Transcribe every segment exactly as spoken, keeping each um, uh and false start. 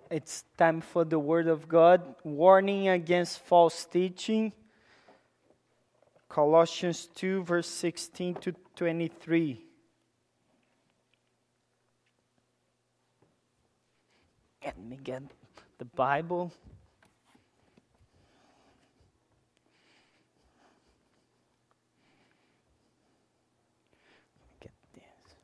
It's time for the Word of God. Warning against false teaching. Colossians two, verse sixteen to twenty-three. Let me get the Bible. Get this.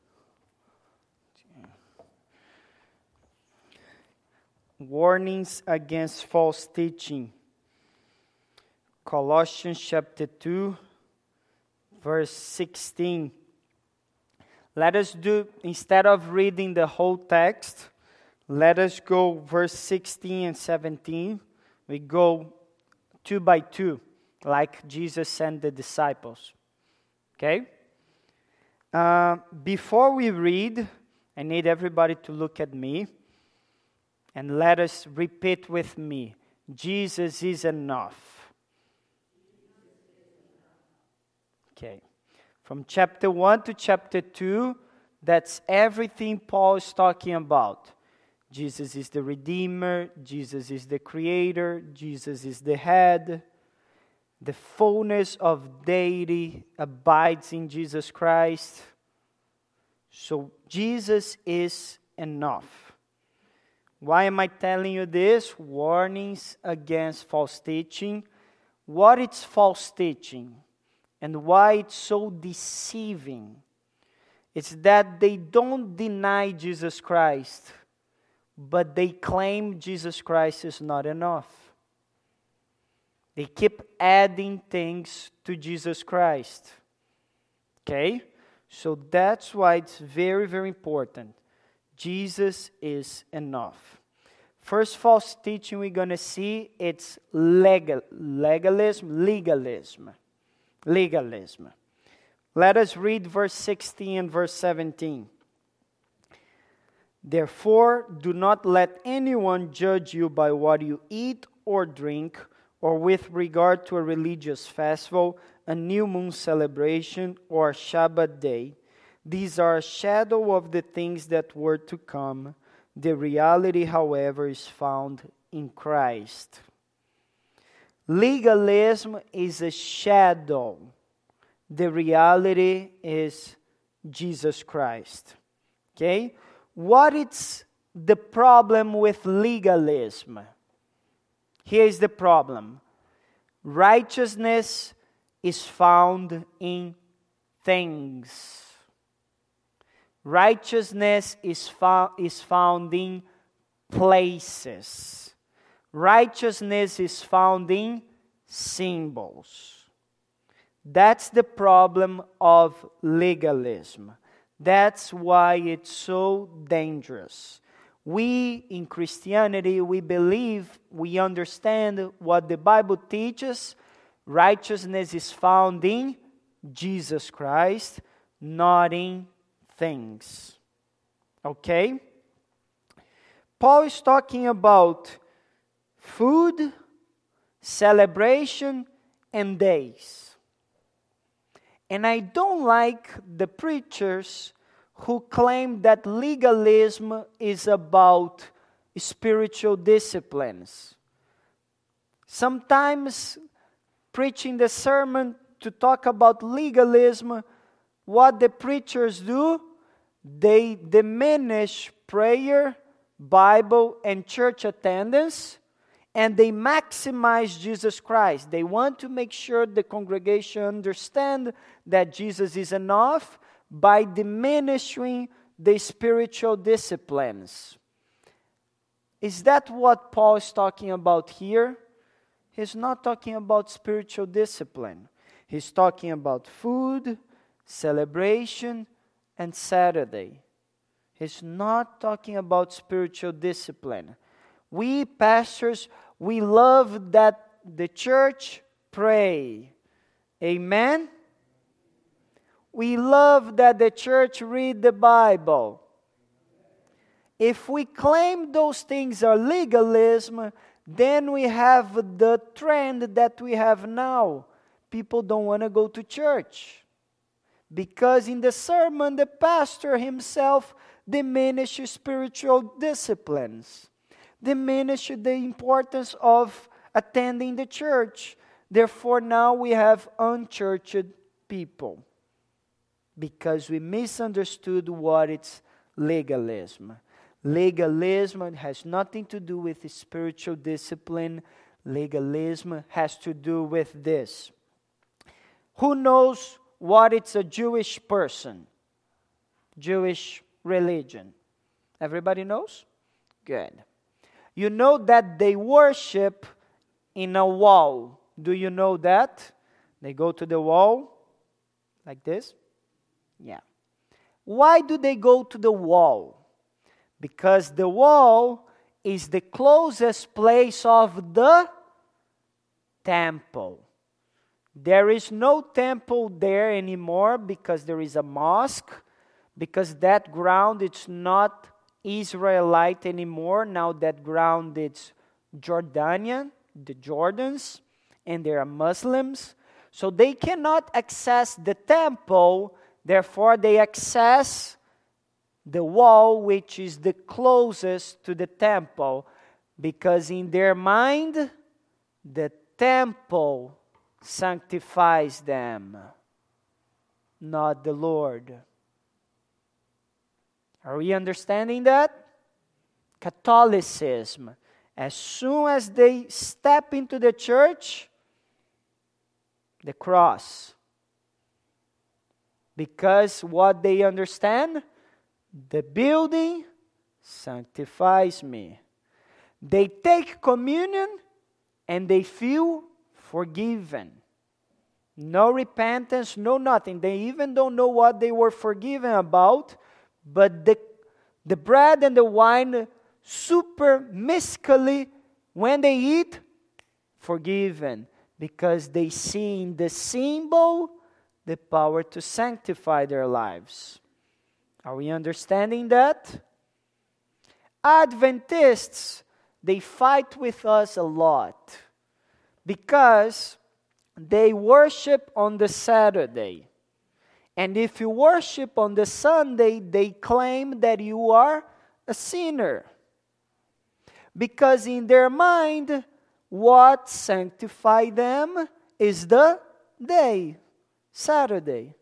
Warnings against false teaching. Colossians chapter two, verse sixteen. Let us do, instead of reading the whole text, let us go verse sixteen and seventeen. We go two by two, like Jesus sent the disciples. Okay? Uh, before we read, I need everybody to look at me. And let us repeat with me. Jesus is enough. Okay. From chapter one to chapter two, that's everything Paul is talking about. Jesus is the Redeemer. Jesus is the Creator. Jesus is the Head. The fullness of deity abides in Jesus Christ. So Jesus is enough. Why am I telling you this? Warnings against false teaching. What is false teaching? And why it's so deceiving? It's that they don't deny Jesus Christ, but they claim Jesus Christ is not enough. They keep adding things to Jesus Christ. Okay? So that's why it's very, very important. Jesus is enough. First false teaching we're going to see, it's legal, legalism, legalism. Legalism. Let us read verse sixteen and verse seventeen. Therefore, do not let anyone judge you by what you eat or drink, or with regard to a religious festival, a new moon celebration, or a Shabbat day. These are a shadow of the things that were to come. The reality, however, is found in Christ. Legalism is a shadow. The reality is Jesus Christ. Okay? What is the problem with legalism? Here is the problem. Righteousness is found in things. Righteousness is, fo- is found in places. Righteousness is found in symbols. That's the problem of legalism. That's why it's so dangerous. We, in Christianity, we believe, we understand what the Bible teaches. Righteousness is found in Jesus Christ, not in things. Okay? Paul is talking about food, celebration, and days. And I don't like the preachers who claim that legalism is about spiritual disciplines. Sometimes preaching the sermon to talk about legalism, what the preachers do, they diminish prayer, Bible, and church attendance, and they maximize Jesus Christ. They want to make sure the congregation understand that Jesus is enough by diminishing the spiritual disciplines. Is that what Paul is talking about here? He's not talking about spiritual discipline. He's talking about food, celebration, and Saturday. He's not talking about spiritual discipline. We pastors, we love that the church pray. Amen? We love that the church read the Bible. If we claim those things are legalism, then we have the trend that we have now. People don't want to go to church. Because in the sermon, the pastor himself diminishes spiritual disciplines. diminish the importance of attending the church. Therefore, now we have unchurched people because we misunderstood what is legalism. Legalism has nothing to do with spiritual discipline. Legalism has to do with this. Who knows what it's a Jewish person? Jewish religion. Everybody knows? Good. You know that they worship in a wall. Do you know that? They go to the wall like this. Yeah. Why do they go to the wall? Because the wall is the closest place of the temple. There is no temple there anymore because there is a mosque, because that ground it's not Israelite anymore. Now that ground is Jordanian, the Jordans, and they are Muslims. So they cannot access the temple, therefore they access the wall which is the closest to the temple, because in their mind, the temple sanctifies them, not the Lord. Are we understanding that? Catholicism, as soon as they step into the church, the cross. Because what they understand, the building sanctifies me. They take communion and they feel forgiven. No repentance, no nothing. They even don't know what they were forgiven about, but the, the bread and the wine super mystically, when they eat, forgiven. Because they see in the symbol the power to sanctify their lives. Are we understanding that? Adventists, they fight with us a lot because they worship on the Saturday. And if you worship on the Sunday, they claim that you are a sinner. Because in their mind, what sanctifies them is the day, Saturday.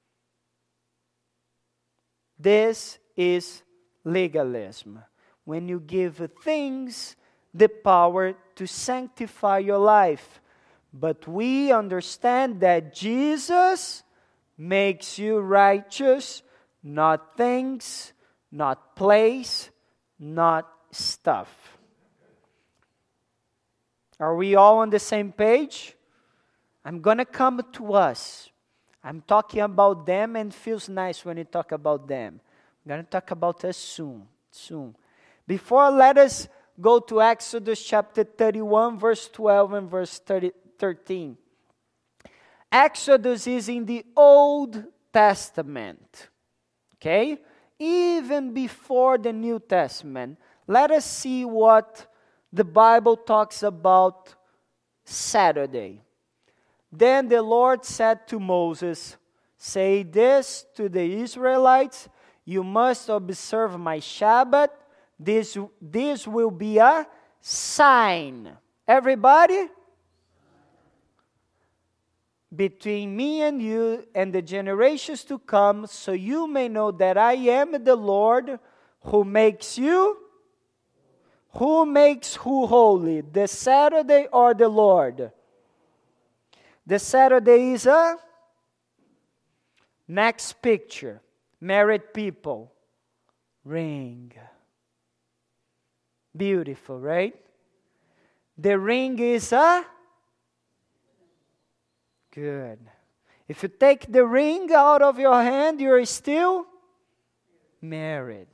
This is legalism. When you give things the power to sanctify your life. But we understand that Jesus makes you righteous, not things, not place, not stuff. Are we all on the same page? I'm going to come to us. I'm talking about them and it feels nice when you talk about them. I'm going to talk about us soon. Soon. Before, let us go to Exodus chapter thirty-one, verse twelve and verse thirteen. Exodus is in the Old Testament. Okay? Even before the New Testament. Let us see what the Bible talks about Saturday. Then the Lord said to Moses, say this to the Israelites, you must observe my Shabbat. This, this will be a sign. Everybody? Between me and you and the generations to come, so you may know that I am the Lord who makes you. Who makes who holy? The Saturday or the Lord? The Saturday is a next picture. Married people. Ring. Beautiful, right? The ring is a good. If you take the ring out of your hand, you're still married.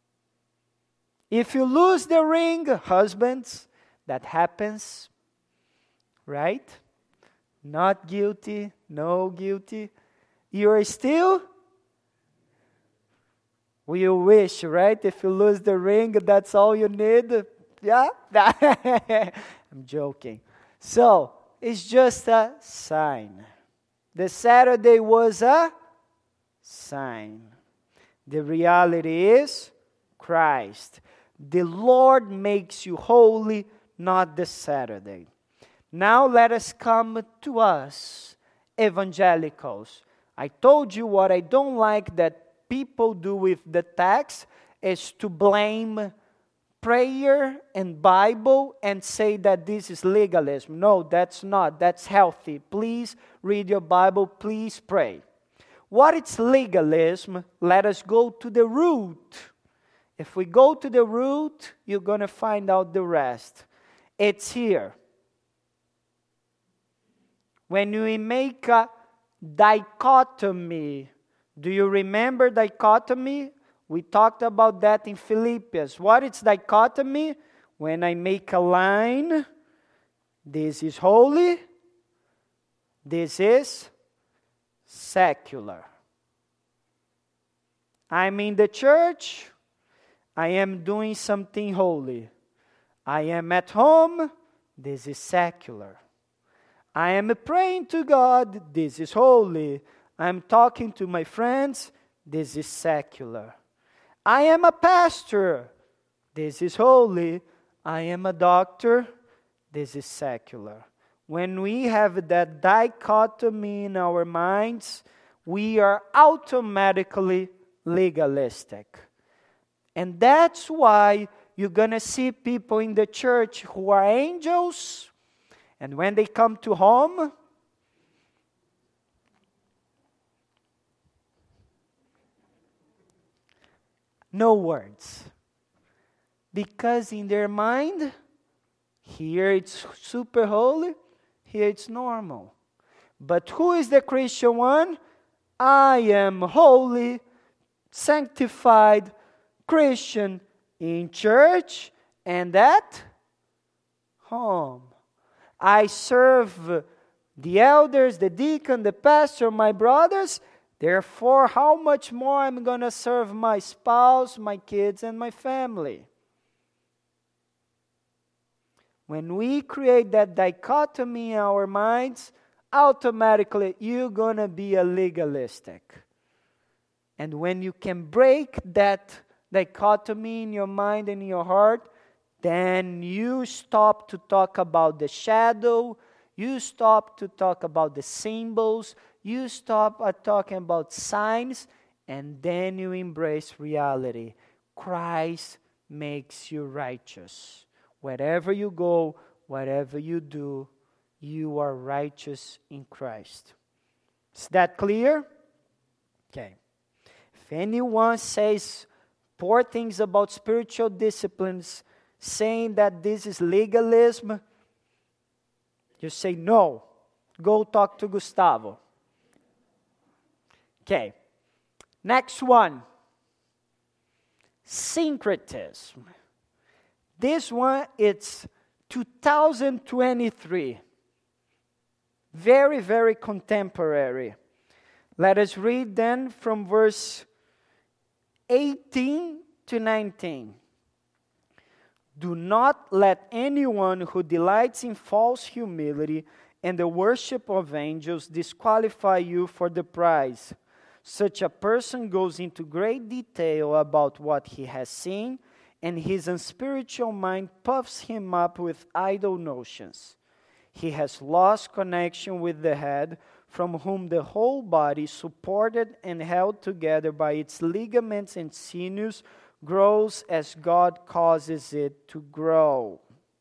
If you lose the ring, husbands, that happens, right? Not guilty, no guilty. You're still, we wish, right? If you lose the ring, that's all you need. Yeah? I'm joking. So, it's just a sign. The Saturday was a sign. The reality is Christ. The Lord makes you holy, not the Saturday. Now let us come to us, evangelicals. I told you what I don't like that people do with the text is to blame prayer and Bible and say that this is legalism. No, that's not. That's healthy. Please read your Bible. Please pray. What is legalism? Let us go to the root. If we go to the root, you're going to find out the rest. It's here. When we make a dichotomy, do you remember dichotomy? We talked about that in Philippians. What is dichotomy? When I make a line, this is holy, this is secular. I'm in the church, I am doing something holy. I am at home, this is secular. I am praying to God, this is holy. I'm talking to my friends, this is secular. I am a pastor, this is holy. I am a doctor, this is secular. When we have that dichotomy in our minds, we are automatically legalistic. And that's why you're going to see people in the church who are angels, and when they come to home, no words. Because in their mind, here it's super holy, here it's normal. But who is the Christian one? I am holy, sanctified Christian in church and at home. I serve the elders, the deacon, the pastor, my brothers. Therefore, how much more I'm going to serve my spouse, my kids, and my family? When we create that dichotomy in our minds, automatically you're going to be a legalistic. And when you can break that dichotomy in your mind and in your heart, then you stop to talk about the shadow, you stop to talk about the symbols, you stop at talking about signs, and then you embrace reality. Christ makes you righteous. Wherever you go, whatever you do, you are righteous in Christ. Is that clear? Okay. If anyone says poor things about spiritual disciplines, saying that this is legalism, you say no. Go talk to Gustavo. Okay. Next one. Syncretism. This one, it's two thousand twenty-three. Very, very contemporary. Let us read then from verse eighteen to nineteen. Do not let anyone who delights in false humility and the worship of angels disqualify you for the prize. Such a person goes into great detail about what he has seen, and his unspiritual mind puffs him up with idle notions. He has lost connection with the head, from whom the whole body, supported and held together by its ligaments and sinews, grows as God causes it to grow.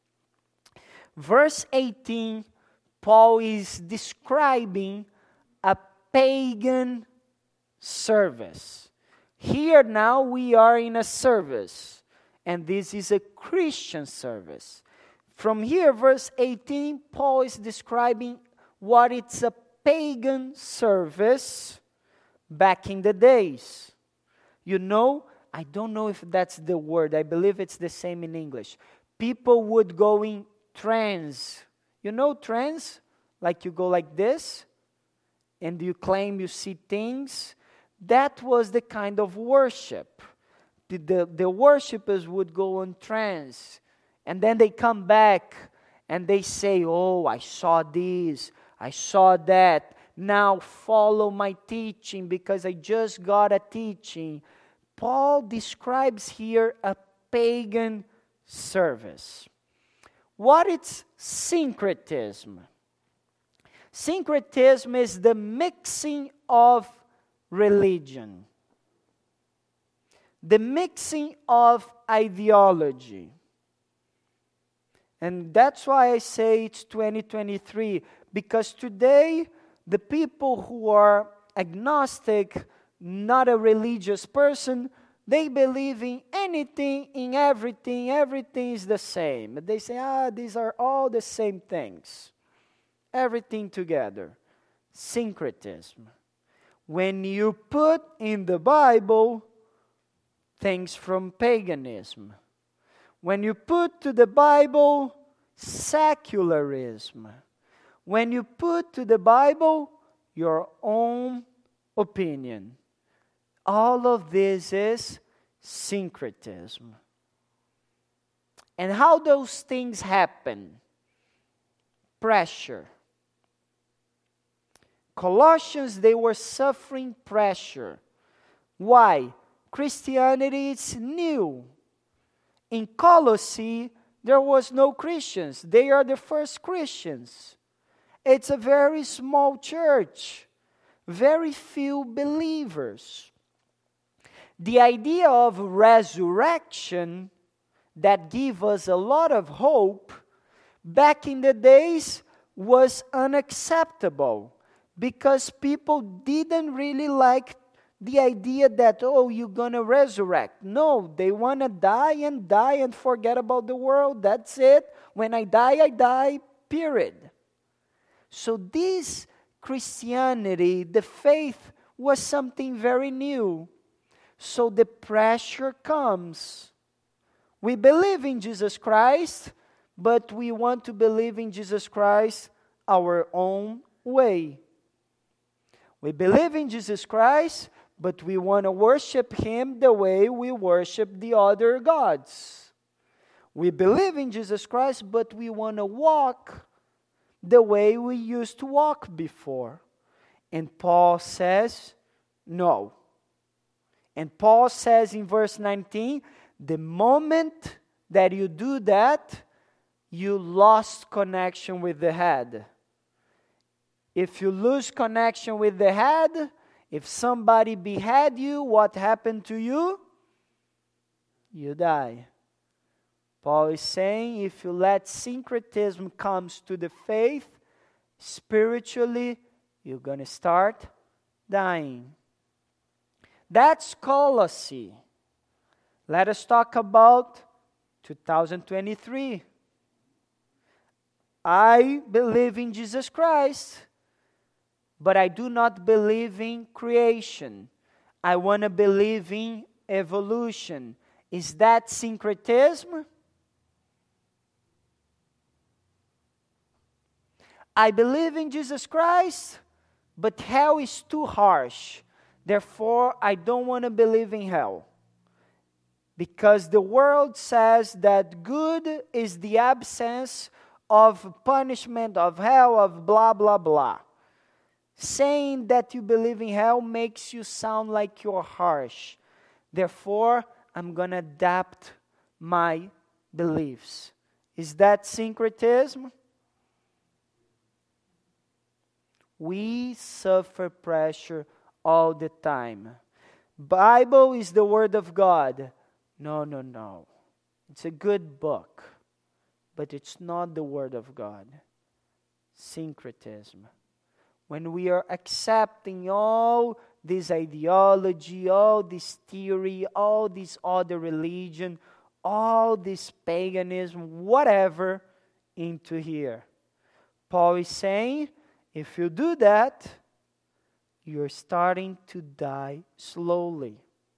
Verse eighteen, Paul is describing a pagan service. Here now we are in a service, and this is a Christian service. From here, verse eighteen, Paul is describing what it's a pagan service back in the days. You know, I don't know if that's the word. I believe it's the same in English. People would go in trance. You know trance? Like you go like this, and you claim you see things. That was the kind of worship. The, the, the worshipers would go on trance. And then they come back and they say, oh, I saw this, I saw that. Now follow my teaching because I just got a teaching. Paul describes here a pagan service. What is syncretism? Syncretism is the mixing of religion, the mixing of ideology. And that's why I say it's twenty twenty-three, because today the people who are agnostic, not a religious person, they believe in anything, in everything, everything is the same. They say, ah, these are all the same things. Everything together. Syncretism. When you put in the Bible things from paganism. When you put to the Bible secularism. When you put to the Bible your own opinion. All of this is syncretism. And how those things happen? Pressure. Colossians, they were suffering pressure. Why? Christianity is new. In Colossae, there was no Christians. They are the first Christians. It's a very small church. Very few believers. The idea of resurrection that give us a lot of hope back in the days was unacceptable because people didn't really like the idea that, oh, you're going to resurrect. No, they want to die and die and forget about the world. That's it. When I die, I die, period. So this Christianity, the faith, was something very new. So the pressure comes. We believe in Jesus Christ, but we want to believe in Jesus Christ our own way. We believe in Jesus Christ, but we want to worship Him the way we worship the other gods. We believe in Jesus Christ, but we want to walk the way we used to walk before. And Paul says, no. And Paul says in verse nineteen, the moment that you do that, you lost connection with the head. If you lose connection with the head, if somebody behead you, what happened to you? You die. Paul is saying if you let syncretism comes to the faith, spiritually, you're going to start dying. That's Colossae. Let us talk about two thousand twenty-three. I believe in Jesus Christ, but I do not believe in creation. I want to believe in evolution. Is that syncretism? I believe in Jesus Christ, but hell is too harsh. Therefore, I don't want to believe in hell. Because the world says that good is the absence of punishment, of hell, of blah, blah, blah. Saying that you believe in hell makes you sound like you're harsh. Therefore, I'm going to adapt my beliefs. Is that syncretism? We suffer pressure all the time. Bible is the Word of God. No, no, no. It's a good book, but it's not the Word of God. Syncretism. When we are accepting all this ideology, all this theory, all this other religion, all this paganism, whatever, into here. Paul is saying, if you do that, you're starting to die slowly.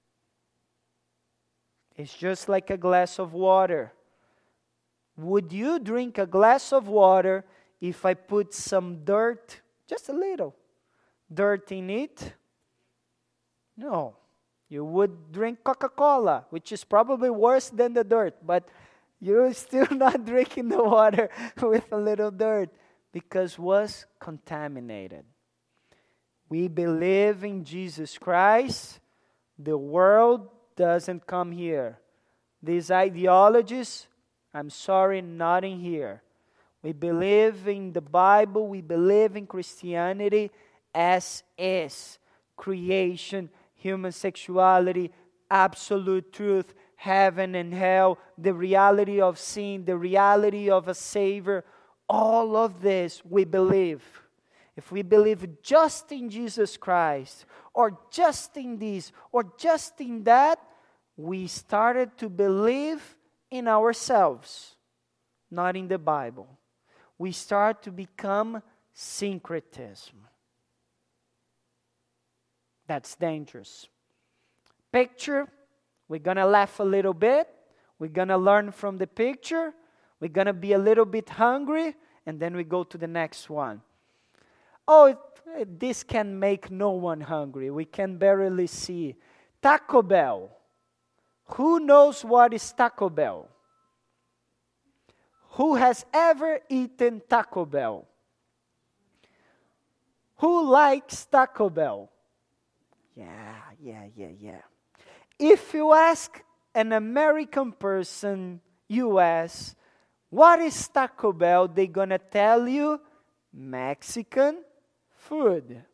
It's just like a glass of water. Would you drink a glass of water if I put some dirt, just a little dirt in it? No. You would drink Coca-Cola, which is probably worse than the dirt, but you're still not drinking the water with a little dirt because it was contaminated. We believe in Jesus Christ. The world doesn't come here. these ideologies, I'm sorry, not in here. We believe in the Bible, we believe in Christianity as is. Creation, human sexuality, absolute truth, heaven and hell, the reality of sin, the reality of a Savior, all of this we believe. If we believe just in Jesus Christ, or just in this, or just in that, we started to believe in ourselves, not in the Bible. We start to become syncretism. That's dangerous. Picture, we're going to laugh a little bit. We're going to learn from the picture. We're going to be a little bit hungry. And then we go to the next one. Oh, it, this can make no one hungry. We can barely see. Taco Bell. Who knows what is Taco Bell? Who has ever eaten Taco Bell? Who likes Taco Bell? Yeah, yeah, yeah, yeah. If you ask an American person, U S, what is Taco Bell? They're going to tell you Mexican food.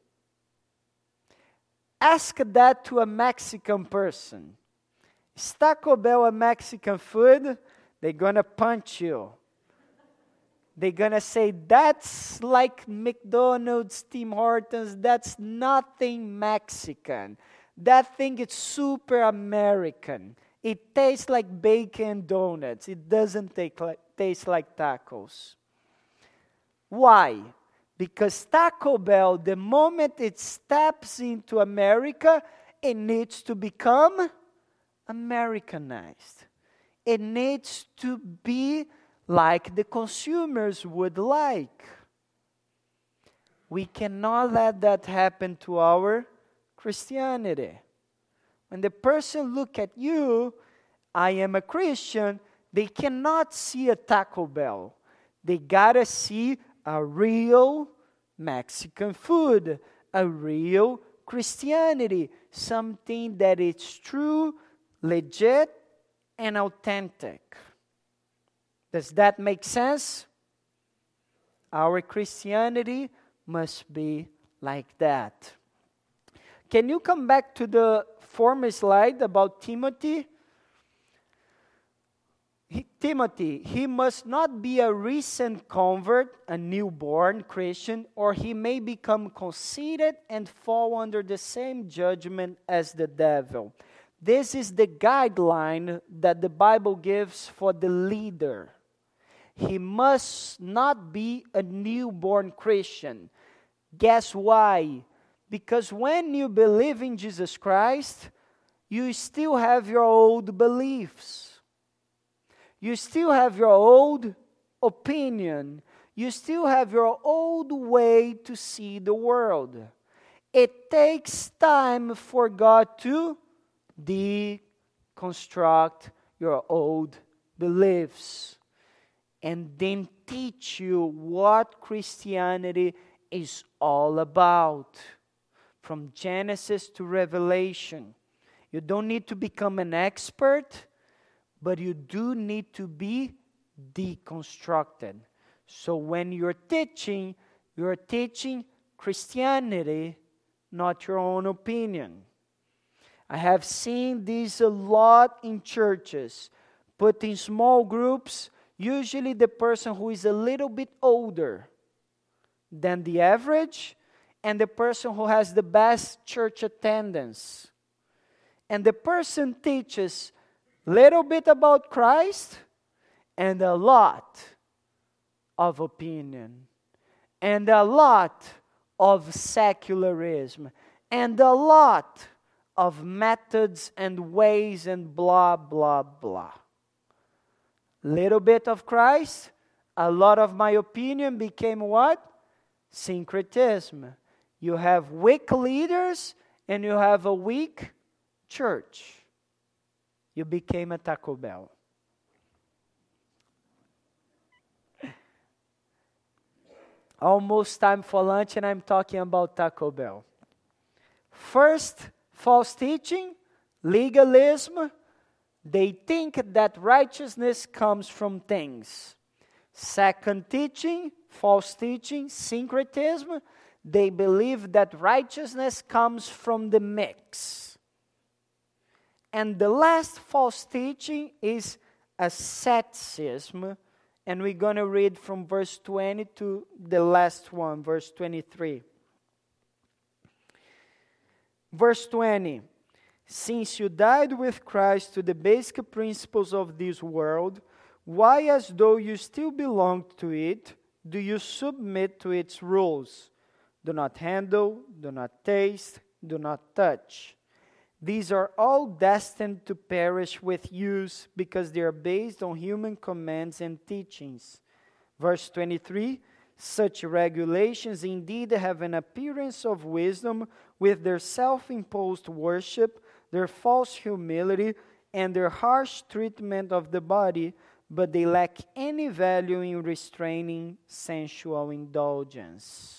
Ask that to a Mexican person. Is Taco Bell a Mexican food? They're going to punch you. They're going to say, that's like McDonald's, Tim Hortons, that's nothing Mexican. That thing is super American. It tastes like bacon donuts. It doesn't take like, taste like tacos. Why? Because Taco Bell, the moment it steps into America, it needs to become Americanized. It needs to be like the consumers would like. We cannot let that happen to our Christianity. When the person look at you, I am a Christian, they cannot see a Taco Bell. They gotta see a real Mexican food, a real Christianity, something that is true, legit, and authentic. Does that make sense? Our Christianity must be like that. Can you come back to the former slide about Timothy? He, Timothy, he must not be a recent convert, a newborn Christian, or he may become conceited and fall under the same judgment as the devil. This is the guideline that the Bible gives for the leader. He must not be a newborn Christian. Guess why? Because when you believe in Jesus Christ, you still have your old beliefs. You still have your old opinion. You still have your old way to see the world. It takes time for God to deconstruct your old beliefs and then teach you what Christianity is all about. From Genesis to Revelation. You don't need to become an expert, but you do need to be deconstructed. So when you're teaching, you're teaching Christianity, not your own opinion. I have seen this a lot in churches, put in small groups, usually the person who is a little bit older than the average, and the person who has the best church attendance. And the person teaches little bit about Christ and a lot of opinion and a lot of secularism and a lot of methods and ways and blah, blah, blah. Little bit of Christ, a lot of my opinion became what? Syncretism. You have weak leaders and you have a weak church. You became a Taco Bell. Almost time for lunch and I'm talking about Taco Bell. First, false teaching, legalism, They think that righteousness comes from things. Second teaching, false teaching, syncretism, they believe that righteousness comes from the mix. And the last false teaching is asceticism, and we're going to read from verse twenty to the last one, verse twenty-three. Verse twenty, since you died with Christ to the basic principles of this world, why, as though you still belonged to it, do you submit to its rules? Do not handle, do not taste, do not touch. These are all destined to perish with use because they are based on human commands and teachings. Verse twenty-three, such regulations indeed have an appearance of wisdom with their self-imposed worship, their false humility, and their harsh treatment of the body, but they lack any value in restraining sensual indulgence.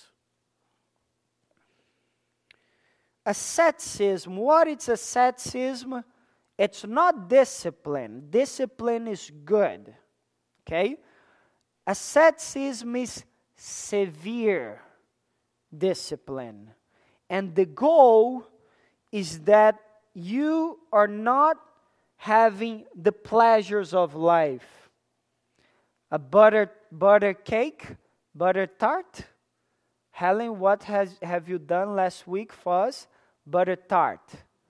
Asceticism, what is asceticism? It's not discipline. Discipline is good, okay? Asceticism is severe discipline. And the goal is that you are not having the pleasures of life. A butter, butter cake, butter tart. Helen, what has, have you done last week for us? Butter tart.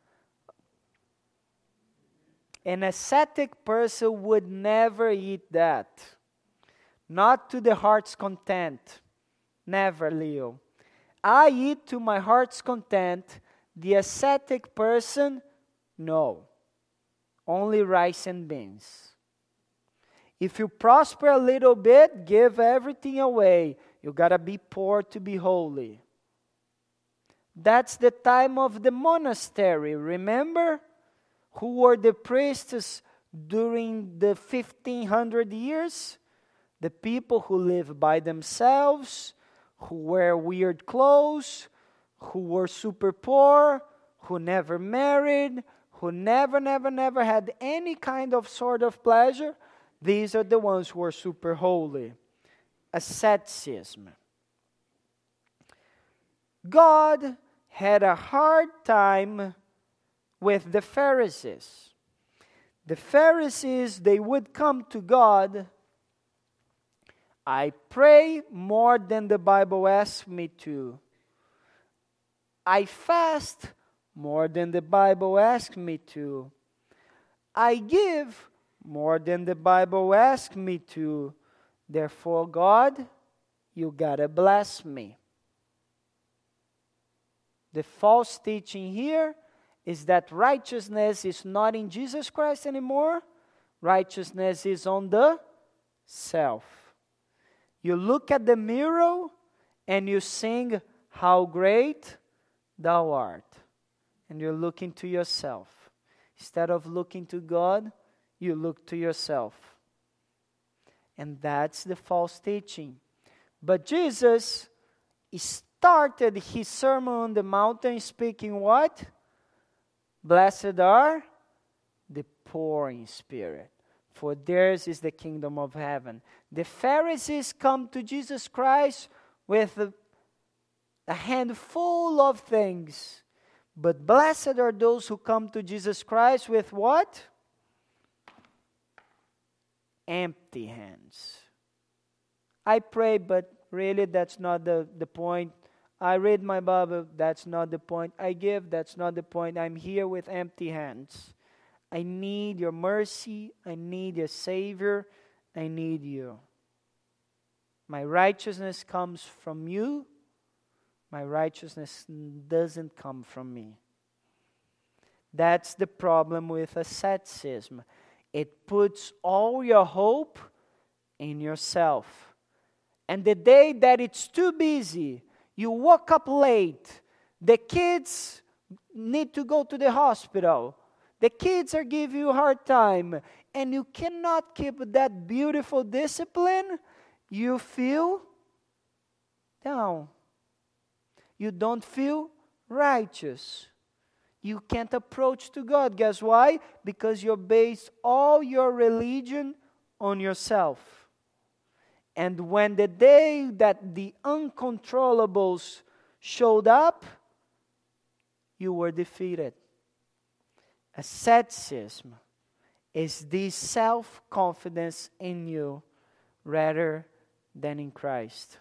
An ascetic person would never eat that. Not to the heart's content. Never, Leo. I eat to my heart's content. The ascetic person, no. Only rice and beans. If you prosper a little bit, give everything away. You gotta be poor to be holy. That's the time of the monastery. Remember who were the priests during the fifteen hundred years? The people who lived by themselves, who wear weird clothes, who were super poor, who never married, who never, never, never had any kind of sort of pleasure. These are the ones who are super holy. Asceticism. God had a hard time with the Pharisees. The Pharisees, they would come to God. I pray more than the Bible asks me to. I fast more than the Bible asks me to. I give more than the Bible asks me to. Therefore, God, you gotta bless me. The false teaching here is that righteousness is not in Jesus Christ anymore. Righteousness is on the self. You look at the mirror and you sing, how great thou art. And you're looking to yourself. Instead of looking to God, you look to yourself. And that's the false teaching. But Jesus started his Sermon on the Mountain speaking what? Blessed are the poor in spirit, for theirs is the kingdom of heaven. The Pharisees come to Jesus Christ with a, a handful of things. But blessed are those who come to Jesus Christ with what? Empty hands. I pray, but really that's not the, the point. I read my Bible, that's not the point. I give, that's not the point. I'm here with empty hands. I need your mercy. I need your Savior. I need you. My righteousness comes from you. My righteousness doesn't come from me. That's the problem with asceticism. It puts all your hope in yourself. And the day that it's too busy, you woke up late, the kids need to go to the hospital, the kids are giving you a hard time, and you cannot keep that beautiful discipline, you feel down. You don't feel righteous. you can't approach to God. Guess why? Because you base all your religion on yourself. And when the day that the uncontrollables showed up, you were defeated. Asceticism is this self-confidence in you rather than in Christ.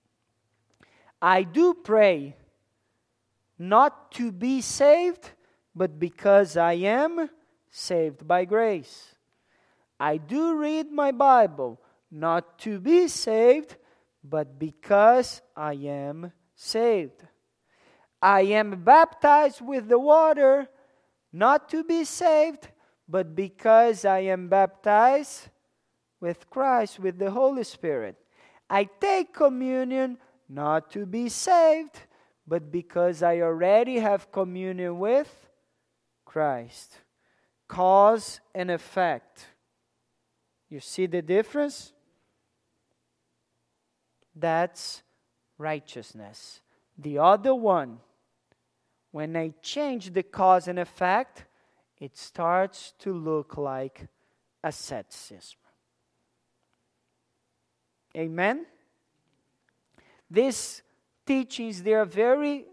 I do pray not to be saved, but because I am saved by grace. I do read my Bible not to be saved, but because I am saved. I am baptized with the water not to be saved, but because I am baptized with Christ, with the Holy Spirit. I take communion not to be saved, but because I already have communion with Christ. Cause and effect. You see the difference? That's righteousness. The other one, when I change the cause and effect, it starts to look like asceticism. Amen? These teachings, they are very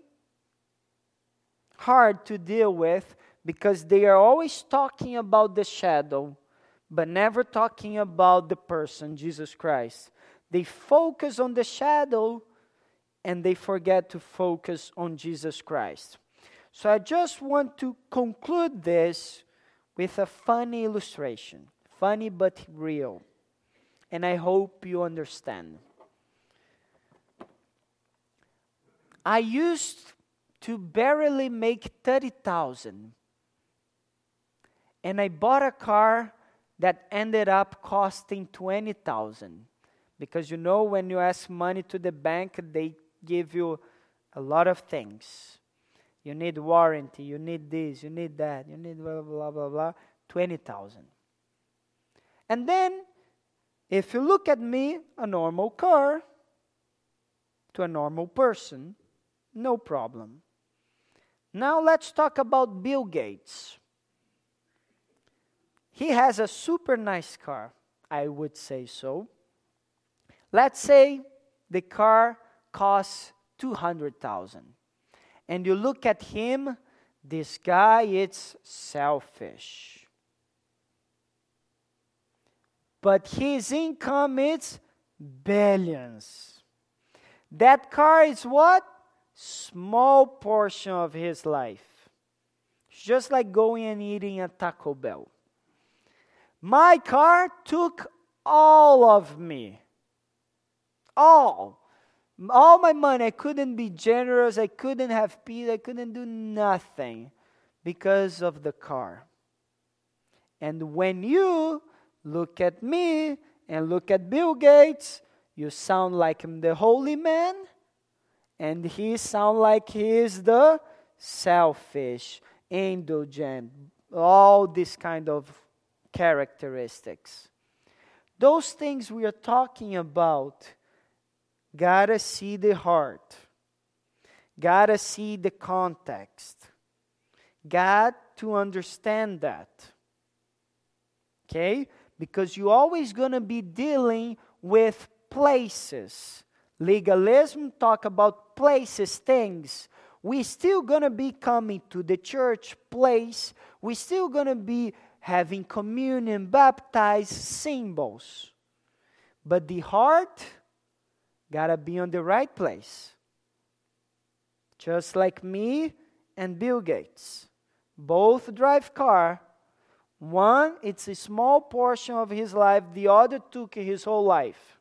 hard to deal with because they are always talking about the shadow, but never talking about the person, Jesus Christ. They focus on the shadow and they forget to focus on Jesus Christ. So I just want to conclude this with a funny illustration. Funny but real. And I hope you understand. I used to barely make thirty thousand. And I bought a car that ended up costing twenty thousand. Because you know, when you ask money to the bank, they give you a lot of things. You need warranty, you need this, you need that, you need blah, blah, blah, blah, twenty thousand. And then, if you look at me, a normal car, to a normal person, no problem. Now let's talk about Bill Gates. He has a super nice car, I would say so. Let's say the car costs two hundred thousand. And you look at him, this guy is selfish. But his income is billions. That car is what? Small portion of his life. It's just like going and eating at Taco Bell. My car took all of me. All. All my money. I couldn't be generous. I couldn't have peace. I couldn't do nothing because of the car. And when you look at me and look at Bill Gates, you sound like him, the holy man, and he sound like he is the selfish, indulgent, all these kind of characteristics. Those things we are talking about, gotta see the heart, gotta see the context, got to understand that. Okay? Because you're always going to be dealing with places. Legalism talk about places, things. We're still going to be coming to the church place. We're still going to be having communion, baptized, symbols. But the heart got to be on the right place. Just like me and Bill Gates. Both drive car. One, it's a small portion of his life. The other took his whole life.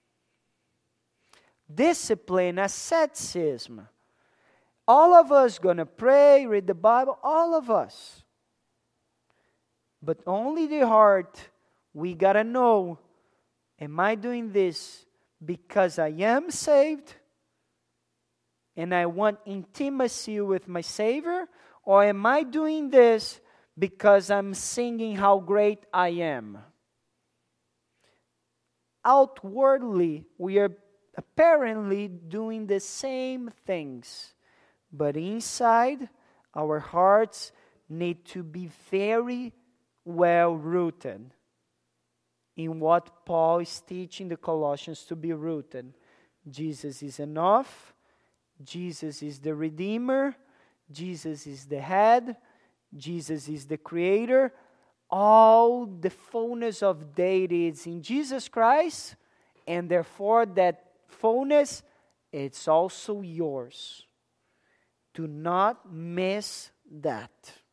Discipline, asceticism. All of us going to pray, read the Bible, all of us. But only the heart, we got to know, am I doing this because I am saved and I want intimacy with my Savior? Or am I doing this because I'm singing how great I am? Outwardly, we are apparently doing the same things. But inside, Our hearts need to be very well rooted in what Paul is teaching the Colossians to be rooted. Jesus is enough. Jesus is the Redeemer. Jesus is the head. Jesus is the Creator. All the fullness of deity is in Jesus Christ, and therefore that fullness, it's also yours. Do not miss that.